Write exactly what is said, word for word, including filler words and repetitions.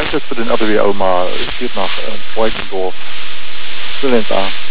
Danke für den R B W Oma. Es geht nach äh, Freudendorf. Vielen Dank.